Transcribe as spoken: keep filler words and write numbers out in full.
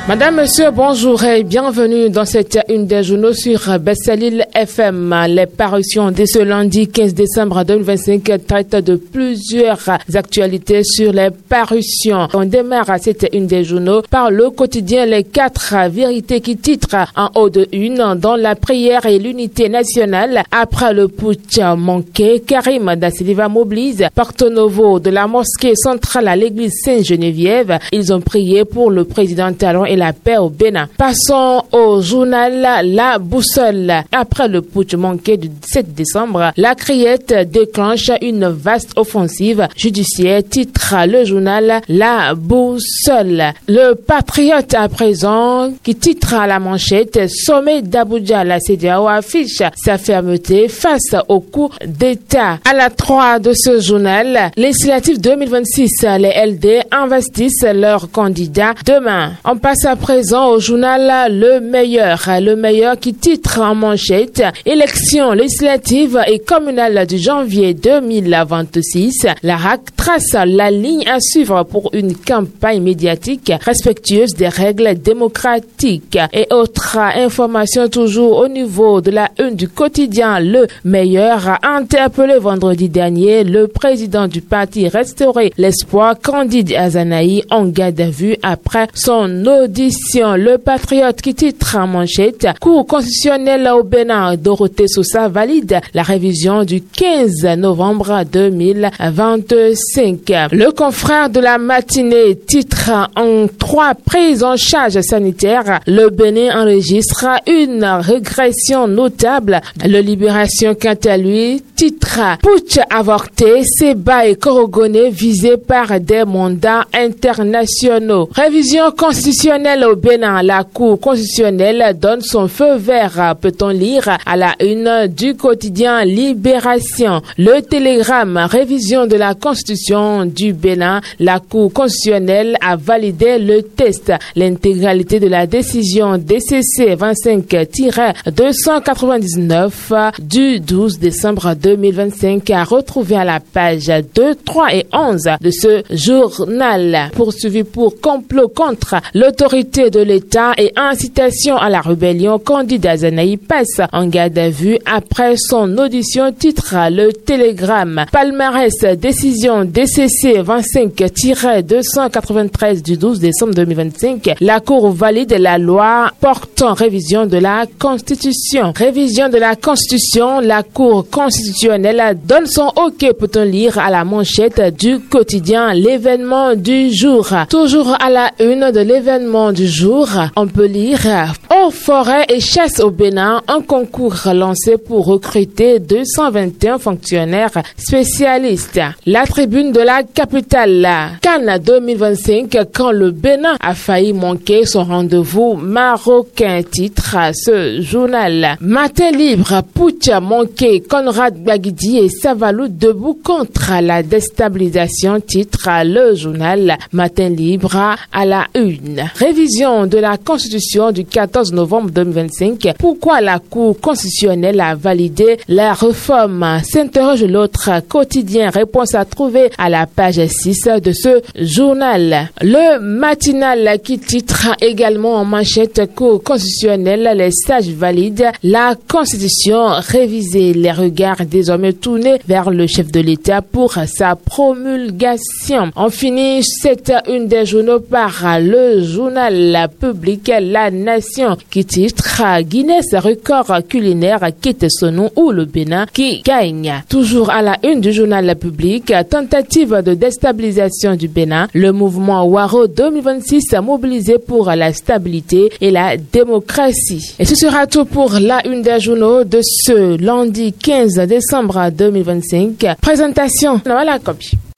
Madame, Monsieur, bonjour et bienvenue dans cette une des journaux sur Bessalil F M. Les parutions de ce lundi quinze décembre deux mille vingt-cinq traitent de plusieurs actualités sur les parutions. On démarre à cette une des journaux par le quotidien Les Quatre Vérités qui titre en haut de une dans la prière et l'unité nationale après le putsch manqué. Karim Da Silva mobilise Porto Novo de la mosquée centrale à l'église Sainte-Geneviève. Ils ont prié pour le président Talon et la paix au Bénin. Passons au journal La Boussole. Après le putsch manqué du sept décembre, la Criette déclenche une vaste offensive judiciaire, titre le journal La Boussole. Le Patriote à présent, qui titre à la manchette Sommet d'Abuja, la C D A O affiche sa fermeté face au coup d'État. À la trois de ce journal, législatif deux mille vingt-six, les L D investissent leurs candidats demain. On passe à présent au journal Le Meilleur. Le Meilleur qui titre en manchette élections législatives et communales du janvier deux mille vingt-six. La R A C trace la ligne à suivre pour une campagne médiatique respectueuse des règles démocratiques. Et autre information toujours au niveau de la une du quotidien Le Meilleur a interpellé vendredi dernier le président du parti Restaurer l'Espoir, Candide Azanaï, en garde à vue après son audition. Le Patriote qui titre en manchette Cour constitutionnelle au Bénin, Dorothée Sousa valide la révision du quinze novembre deux mille vingt-cinq. Le confrère de la matinée titre en trois prises en charge sanitaire. Le Bénin enregistre une régression notable. Le Libération quant à lui titre putsch avorté, Seba et Korogoné visés par des mandats internationaux. Révision constitutionnelle au Bénin, la Cour constitutionnelle donne son feu vert, peut-on lire à la une du quotidien Libération. Le Télégramme, révision de la Constitution du Bénin, la Cour constitutionnelle a validé le test. L'intégralité de la décision D C C vingt-cinq tiret deux cent quatre-vingt-dix-neuf du douze décembre deux mille vingt-cinq à retrouver à la page deux, trois et onze de ce journal. Poursuivi pour complot contre l'autorité de l'État et incitation à la rébellion, Candide Azanaï passe en garde à vue après son audition, titre le Télégramme. Palmarès, décision D C C vingt-cinq tiret deux cent quatre-vingt-treize du douze décembre deux mille vingt-cinq. La Cour valide la loi portant révision de la Constitution. Révision de la Constitution, la Cour constitutionnelle donne son OK, peut-on lire à la manchette du quotidien L'événement du jour. Toujours à la une de l'événement du jour, on peut lire Eaux, forêt et chasse au Bénin, un concours lancé pour recruter deux cent vingt et un fonctionnaires spécialistes. La tribune de la capitale, Cannes deux mille vingt-cinq, quand le Bénin a failli manquer son rendez-vous marocain, titre ce journal. Matin libre, putsch manqué, Conrad Baguidi et Savalou debout contre la déstabilisation, titre le journal Matin libre à la une. Révision de la Constitution du quatorze novembre deux mille vingt-cinq. Pourquoi la Cour constitutionnelle a validé la réforme? S'interroge l'autre quotidien. Réponse à trouver à la page six de ce journal. Le matinal qui titre également en manchette Cour constitutionnelle, les sages valident la Constitution révisée. Les regards désormais tournés vers le chef de l'État pour sa promulgation. On finit cette une des journaux par le journal public La Nation qui titre Guinness record culinaire quitte son nom ou le Bénin qui gagne. Toujours à la une du journal public, tentative de déstabilisation du Bénin, le mouvement Waro deux mille vingt-six mobilisé pour la stabilité et la démocratie. Et ce sera tout pour la une des journaux de ce lundi quinze décembre deux mille vingt-cinq. Présentation, Noël Copie.